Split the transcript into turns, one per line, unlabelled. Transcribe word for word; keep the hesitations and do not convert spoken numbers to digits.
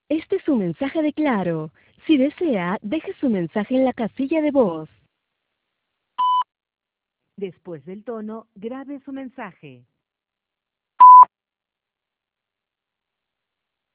Este es un mensaje de Claro. Si desea, deje su mensaje en la casilla de voz. Después del tono, grabe su mensaje.